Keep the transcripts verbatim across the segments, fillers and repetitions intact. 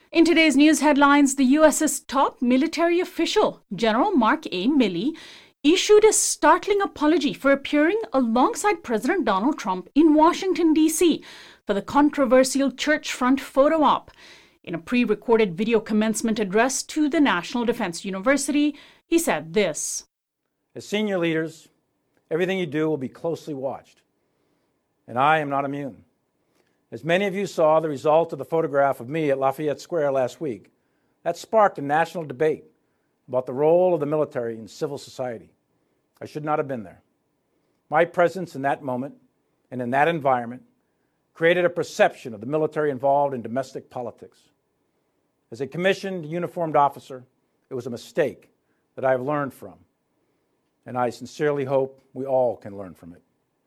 In today's news headlines, the U S's top military official, General Mark A. Milley, issued a startling apology for appearing alongside President Donald Trump in Washington, D C for the controversial church front photo op. In a pre-recorded video commencement address to the National Defense University, he said this. As senior leaders, everything you do will be closely watched, and I am not immune. As many of you saw the result of the photograph of me at Lafayette Square last week, that sparked a national debate about the role of the military in civil society. I should not have been there. My presence in that moment and in that environment created a perception of the military involved in domestic politics. As a commissioned, uniformed officer, it was a mistake that I have learned from, and I sincerely hope we all can learn from it.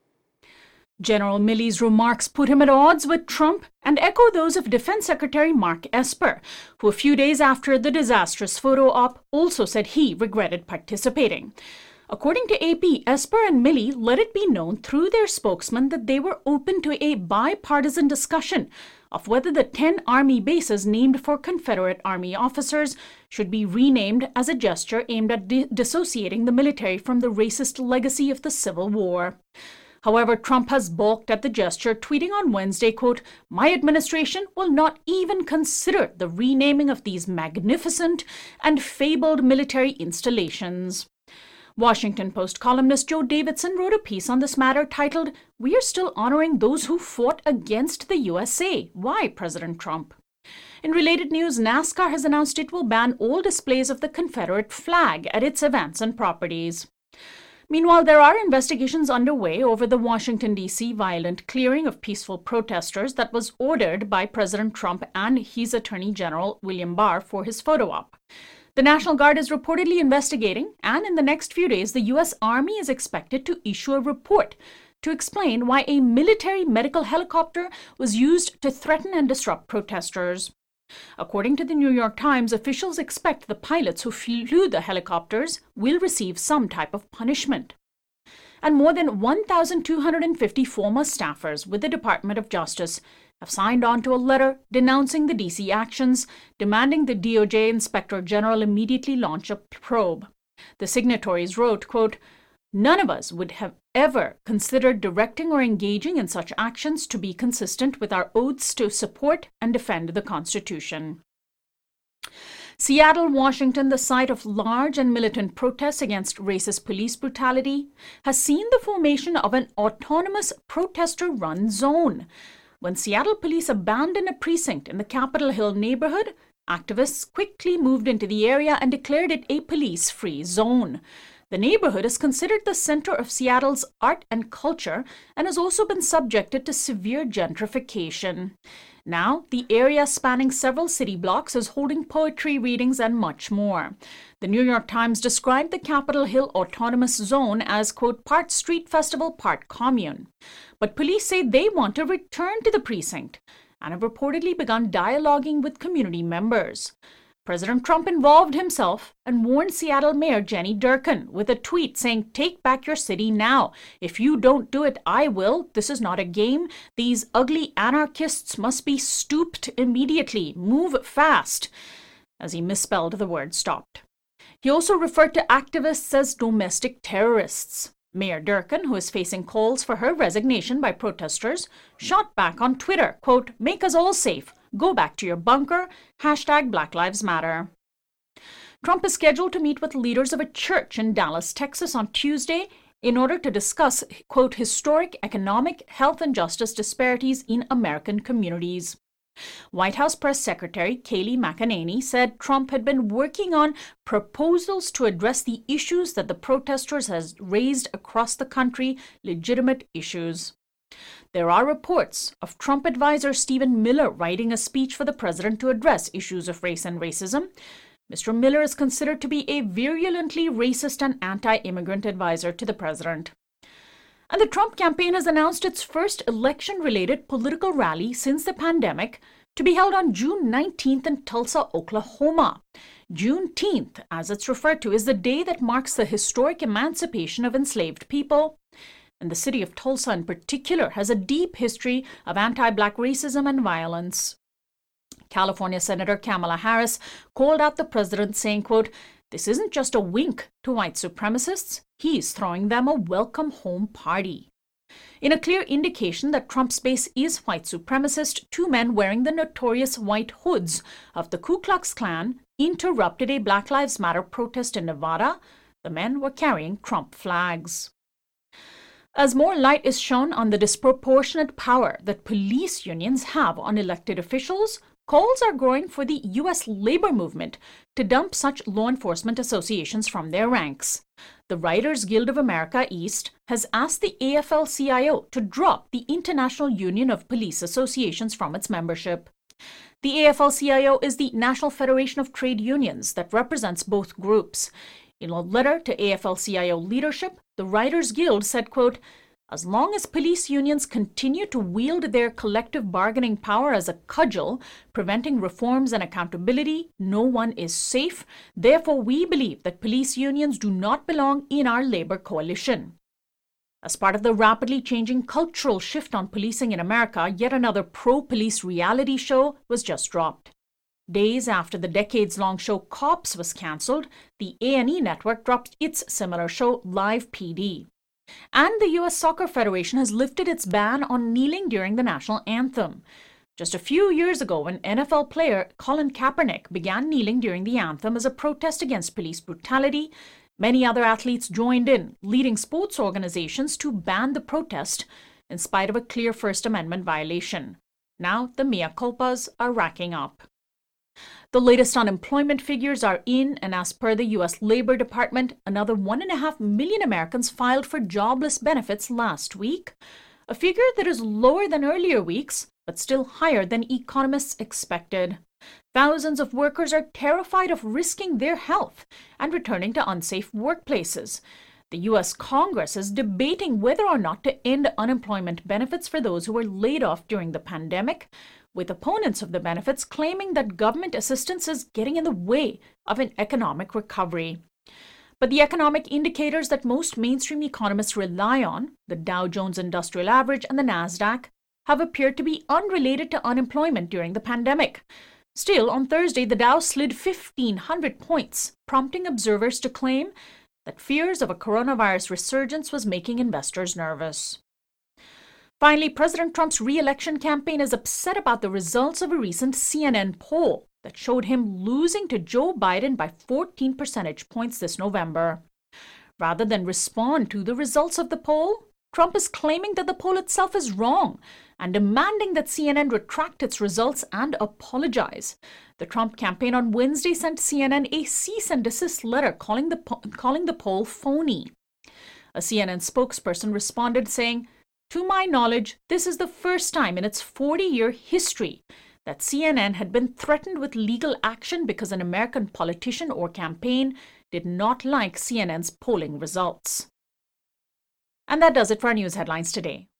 General Milley's remarks put him at odds with Trump and echo those of Defense Secretary Mark Esper, who a few days after the disastrous photo op also said he regretted participating. According to A P, Esper and Milley let it be known through their spokesman that they were open to a bipartisan discussion of whether the ten Army bases named for Confederate Army officers should be renamed as a gesture aimed at di- dissociating the military from the racist legacy of the Civil War. However, Trump has balked at the gesture, tweeting on Wednesday, quote, "My administration will not even consider the renaming of these magnificent and fabled military installations." Washington Post columnist Joe Davidson wrote a piece on this matter titled, "We are still honoring those who fought against the U S A. Why, President Trump?" In related news, NASCAR has announced it will ban all displays of the Confederate flag at its events and properties. Meanwhile, there are investigations underway over the Washington, D C violent clearing of peaceful protesters that was ordered by President Trump and his Attorney General William Barr for his photo op. The National Guard is reportedly investigating, and in the next few days, the U S Army is expected to issue a report to explain why a military medical helicopter was used to threaten and disrupt protesters. According to the New York Times, officials expect the pilots who flew the helicopters will receive some type of punishment. And more than one thousand two hundred fifty former staffers with the Department of Justice have signed on to a letter denouncing the D C actions, demanding the D O J Inspector General immediately launch a probe. The signatories wrote, quote, "None of us would have ever considered directing or engaging in such actions to be consistent with our oaths to support and defend the Constitution." Seattle, Washington, the site of large and militant protests against racist police brutality, has seen the formation of an autonomous protester-run zone. When Seattle police abandoned a precinct in the Capitol Hill neighborhood, activists quickly moved into the area and declared it a police-free zone. The neighborhood is considered the center of Seattle's art and culture and has also been subjected to severe gentrification. Now, the area spanning several city blocks is holding poetry readings and much more. The New York Times described the Capitol Hill Autonomous Zone as, quote, "part street festival, part commune." But police say they want to return to the precinct and have reportedly begun dialoguing with community members. President Trump involved himself and warned Seattle Mayor Jenny Durkan with a tweet saying, "Take back your city now. If you don't do it, I will. This is not a game. These ugly anarchists must be stooped immediately. Move fast," as he misspelled the word stopped. He also referred to activists as domestic terrorists. Mayor Durkan, who is facing calls for her resignation by protesters, shot back on Twitter, quote, "Make us all safe. Go back to your bunker. Hashtag Black Lives Matter." Trump is scheduled to meet with leaders of a church in Dallas, Texas on Tuesday in order to discuss, quote, "historic economic, health, and justice disparities in American communities." White House Press Secretary Kayleigh McEnany said Trump had been working on proposals to address the issues that the protesters has raised across the country, legitimate issues. There are reports of Trump advisor Stephen Miller writing a speech for the president to address issues of race and racism. Mister Miller is considered to be a virulently racist and anti-immigrant advisor to the president. And the Trump campaign has announced its first election-related political rally since the pandemic to be held on June nineteenth in Tulsa, Oklahoma. Juneteenth, as it's referred to, is the day that marks the historic emancipation of enslaved people. And the city of Tulsa in particular has a deep history of anti-Black racism and violence. California Senator Kamala Harris called out the president, saying, quote, "This isn't just a wink to white supremacists. He's throwing them a welcome home party." In a clear indication that Trump's base is white supremacist, two men wearing the notorious white hoods of the Ku Klux Klan interrupted a Black Lives Matter protest in Nevada. The men were carrying Trump flags. As more light is shone on the disproportionate power that police unions have on elected officials, calls are growing for the U S labor movement to dump such law enforcement associations from their ranks. The Writers Guild of America East has asked the A F L C I O to drop the International Union of Police Associations from its membership. The A F L C I O is the National Federation of Trade Unions that represents both groups. In a letter to A F L C I O leadership, the Writers Guild said, quote, "As long as police unions continue to wield their collective bargaining power as a cudgel, preventing reforms and accountability, no one is safe. Therefore, we believe that police unions do not belong in our labor coalition." As part of the rapidly changing cultural shift on policing in America, yet another pro-police reality show was just dropped. Days after the decades-long show Cops was cancelled, the A and E network dropped its similar show, Live P D. And the U S Soccer Federation has lifted its ban on kneeling during the national anthem. Just a few years ago, when N F L player Colin Kaepernick began kneeling during the anthem as a protest against police brutality, many other athletes joined in, leading sports organizations to ban the protest in spite of a clear First Amendment violation. Now the mea culpas are racking up. The latest unemployment figures are in, and as per the U S Labor Department, another one and a half million Americans filed for jobless benefits last week, a figure that is lower than earlier weeks, but still higher than economists expected. Thousands of workers are terrified of risking their health and returning to unsafe workplaces. The U S Congress is debating whether or not to end unemployment benefits for those who were laid off during the pandemic, with opponents of the benefits claiming that government assistance is getting in the way of an economic recovery. But the economic indicators that most mainstream economists rely on, the Dow Jones Industrial Average and the NASDAQ, have appeared to be unrelated to unemployment during the pandemic. Still, on Thursday, the Dow slid fifteen hundred points, prompting observers to claim that fears of a coronavirus resurgence was making investors nervous. Finally, President Trump's re-election campaign is upset about the results of a recent C N N poll that showed him losing to Joe Biden by fourteen percentage points this November. Rather than respond to the results of the poll, Trump is claiming that the poll itself is wrong and demanding that C N N retract its results and apologize. The Trump campaign on Wednesday sent C N N a cease and desist letter calling the, po- calling the poll phony. A C N N spokesperson responded saying, "To my knowledge, this is the first time in its forty-year history that C N N had been threatened with legal action because an American politician or campaign did not like C N N's polling results." And that does it for our news headlines today.